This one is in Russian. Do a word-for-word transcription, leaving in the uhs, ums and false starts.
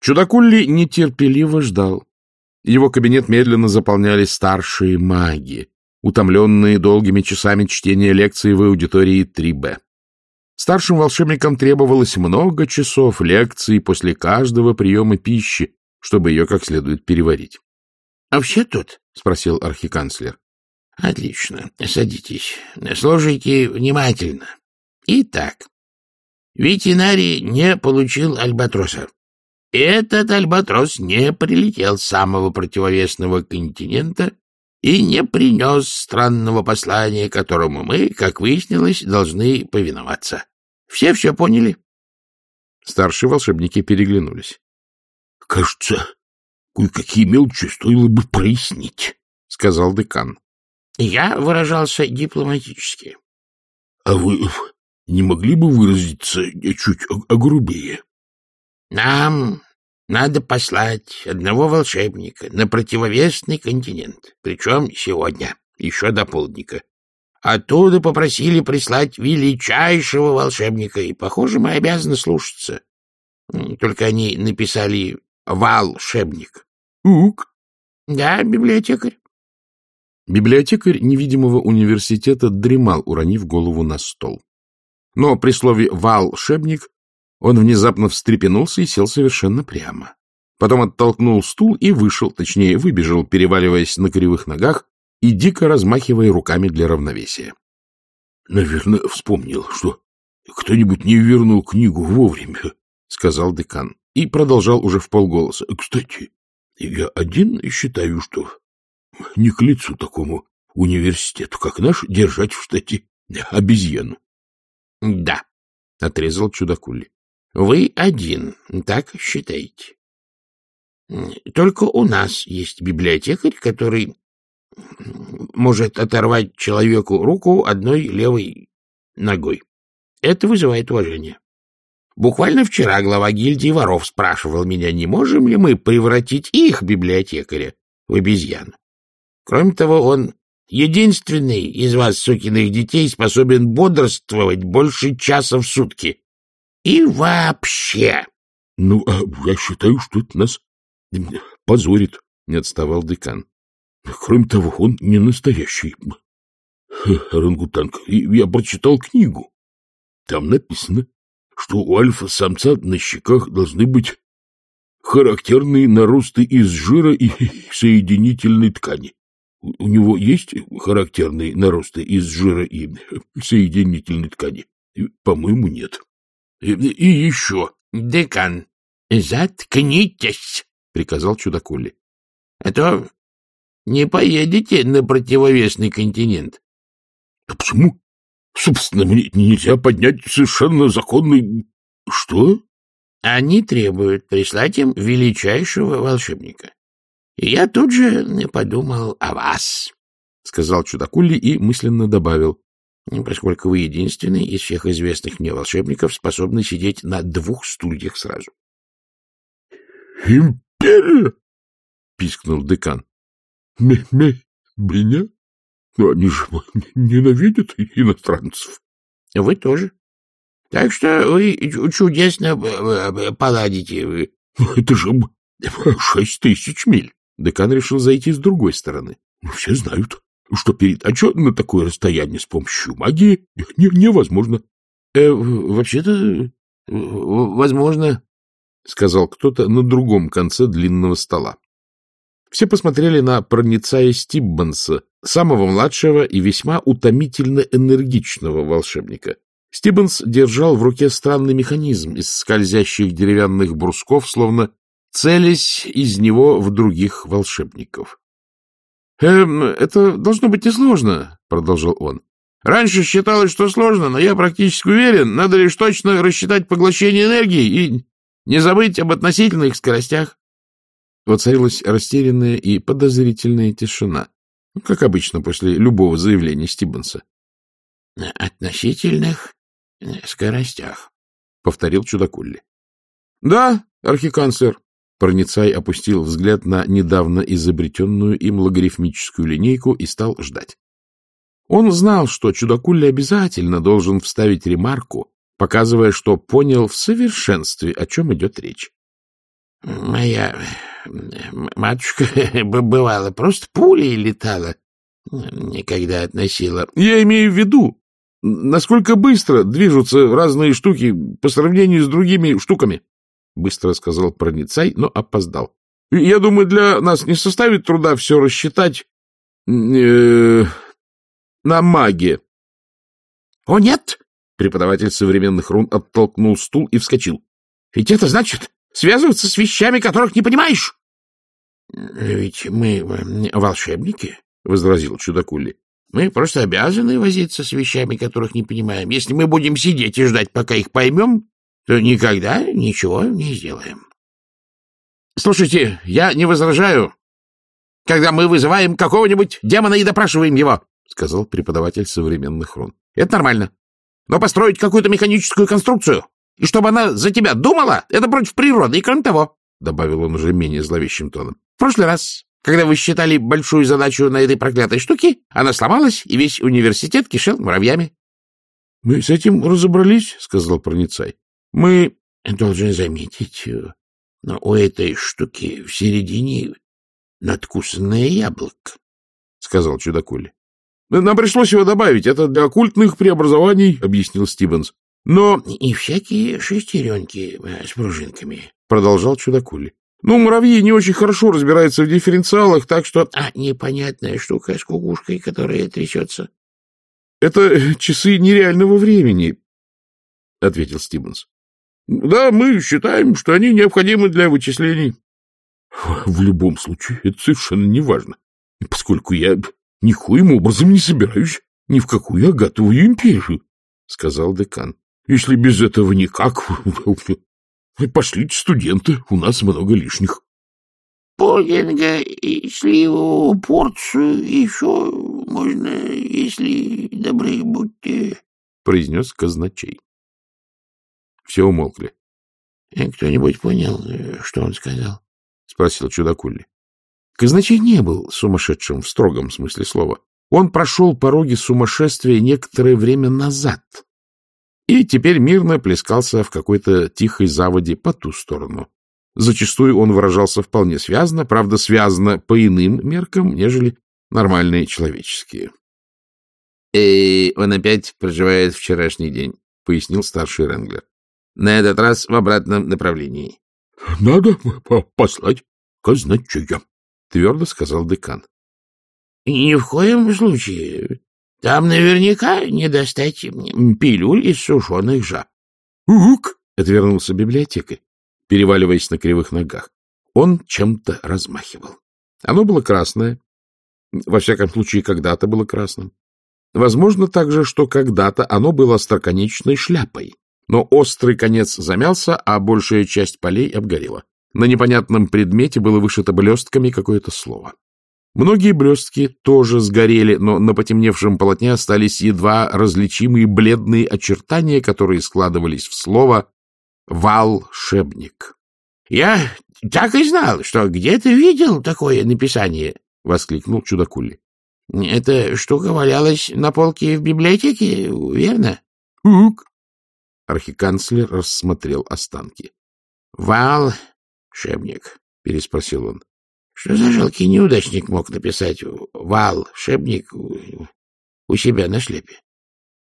Чудакулли нетерпеливо ждал. Его кабинет медленно заполняли старшие маги, утомленные долгими часами чтения лекций в аудитории три бэ. Старшим волшебникам требовалось много часов лекций после каждого приема пищи, чтобы ее как следует переварить. — А все тут? — спросил архиканцлер. — Отлично. Садитесь. Слушайте внимательно. Итак, ветеринарий не получил альбатроса. Этот альбатрос не прилетел с самого противовесного континента и не принес странного послания, которому мы, как выяснилось, должны повиноваться. Все все поняли? Старшие волшебники переглянулись. — Кажется, кое-какие мелочи стоило бы прояснить, — сказал декан. — Я выражался дипломатически. — А вы не могли бы выразиться чуть огрубее? — Нам надо послать одного волшебника на противовесный континент, причем сегодня, еще до полдника. Оттуда попросили прислать величайшего волшебника, и, похоже, мы обязаны слушаться. Только они написали «волшебник». — Ук? — Да, библиотекарь. Библиотекарь невидимого университета дремал, уронив голову на стол. Но при слове «волшебник» он внезапно встрепенулся и сел совершенно прямо. Потом оттолкнул стул и вышел, точнее, выбежал, переваливаясь на кривых ногах и дико размахивая руками для равновесия. — Наверное, вспомнил, что кто-нибудь не вернул книгу вовремя, — сказал декан, и продолжал уже вполголоса. — Кстати, я один считаю, что не к лицу такому университету, как наш, держать в штате обезьяну. — Да, — отрезал Чудакулли. — Вы один, так считаете. Только у нас есть библиотекарь, который может оторвать человеку руку одной левой ногой. Это вызывает уважение. Буквально вчера глава гильдии воров спрашивал меня, не можем ли мы превратить их библиотекаря в обезьяну. Кроме того, он единственный из вас, сукиных детей, способен бодрствовать больше часа в сутки. И вообще... — Ну, а я считаю, что это нас позорит, — не отставал декан. Кроме того, он не настоящий орангутанг. Я прочитал книгу. Там написано, что у альфа-самца на щеках должны быть характерные наросты из жира и соединительной ткани. У него есть характерные наросты из жира и соединительной ткани? По-моему, нет. И, и еще... — Декан, заткнитесь, — приказал Чудакулли. — А то не поедете на противовесный континент. — А почему? Собственно, мне нельзя поднять совершенно законный... — Что? — Они требуют прислать им величайшего волшебника. И я тут же подумал о вас, — сказал Чудакулли и мысленно добавил, поскольку вы единственный из всех известных мне волшебников, способный сидеть на двух стульях сразу. — Империя? — пискнул декан. — Меня? Но они же ненавидят иностранцев. — Вы тоже. Так что вы чудесно поладите. — Это же шесть тысяч миль. Декан решил зайти с другой стороны. — Все знают, что передача на такое расстояние с помощью магии не, невозможно. Э, — Вообще-то, возможно, — сказал кто-то на другом конце длинного стола. Все посмотрели на проницая Стиббанса, самого младшего и весьма утомительно энергичного волшебника. Стиббанс держал в руке странный механизм из скользящих деревянных брусков, словно целясь из него в других волшебников. — Эм, это должно быть несложно, — продолжал он. — Раньше считалось, что сложно, но я практически уверен, надо лишь точно рассчитать поглощение энергии и не забыть об относительных скоростях. Воцарилась растерянная и подозрительная тишина, как обычно после любого заявления Стиббанса. — Относительных скоростях, — повторил Чудакулли. — Да, архиканцлер. Проницай опустил взгляд на недавно изобретенную им логарифмическую линейку и стал ждать. Он знал, что Чудакулли обязательно должен вставить ремарку, показывая, что понял в совершенстве, о чем идет речь. — Моя матушка, бывало, просто пулей летала, когда относила. — Я имею в виду, насколько быстро движутся разные штуки по сравнению с другими штуками, — быстро сказал проницай, но опоздал. — Я думаю, для нас не составит труда все рассчитать э, на маге. — О, нет! — преподаватель современных рун оттолкнул стул и вскочил. — Ведь это значит связываться с вещами, которых не понимаешь. — Ведь мы волшебники, — возразил чудакули. — Мы просто обязаны возиться с вещами, которых не понимаем. Если мы будем сидеть и ждать, пока их поймем, то никогда ничего не сделаем. — Слушайте, я не возражаю, когда мы вызываем какого-нибудь демона и допрашиваем его, — сказал преподаватель современных рун. — Это нормально. Но построить какую-то механическую конструкцию, и чтобы она за тебя думала, это против природы. И кроме того, — добавил он уже менее зловещим тоном, — в прошлый раз, когда вы считали большую задачу на этой проклятой штуке, она сломалась, и весь университет кишел муравьями. — Мы с этим разобрались, — сказал проницай. — Мы... — Должен заметить, но у этой штуки в середине надкусанное яблоко, — сказал чудакули. — Нам пришлось его добавить. Это для оккультных преобразований, — объяснил Стивенс. — Но... — И всякие шестеренки с пружинками, — продолжал чудакули. — Ну, муравьи не очень хорошо разбираются в дифференциалах, так что... — А непонятная штука с кукушкой, которая трясется? — Это часы нереального времени, — ответил Стивенс. — Да, мы считаем, что они необходимы для вычислений. — В любом случае, это совершенно не важно, поскольку я никоим образом не собираюсь ни в какую Агатовую империю, — сказал декан. — Если без этого никак, пошлите студенты, у нас много лишних. — Пудинга и сливовую порцию еще можно, если добры будьте, — произнес казначей. Все умолкли. — Кто-нибудь понял, что он сказал? — спросил чудакули. Казначей не был сумасшедшим в строгом смысле слова. Он прошел пороги сумасшествия некоторое время назад и теперь мирно плескался в какой-то тихой заводе по ту сторону. Зачастую он выражался вполне связно, правда, связно по иным меркам, нежели нормальные человеческие. — И он опять проживает вчерашний день, — пояснил старший Ренглер. — На этот раз в обратном направлении. — Надо послать казначея, — твердо сказал декан. — Ни в коем случае. Там наверняка не достать пилюль из сушеных жаб. — Ук! — отвернулся библиотекарь, переваливаясь на кривых ногах. Он чем-то размахивал. Оно было красное. Во всяком случае, когда-то было красным. Возможно также, что когда-то оно было остроконечной шляпой, но острый конец замялся, а большая часть полей обгорела. На непонятном предмете было вышито блестками какое-то слово. Многие блестки тоже сгорели, но на потемневшем полотне остались едва различимые бледные очертания, которые складывались в слово «волшебник». — Я так и знал, что где-то видел такое написание, — воскликнул чудакули. — Эта штука валялась на полке в библиотеке, верно? — Ук! Архиканцлер рассмотрел останки. — Волшебник, — переспросил он. Что за жалкий неудачник мог написать «волшебник» у себя на шляпе?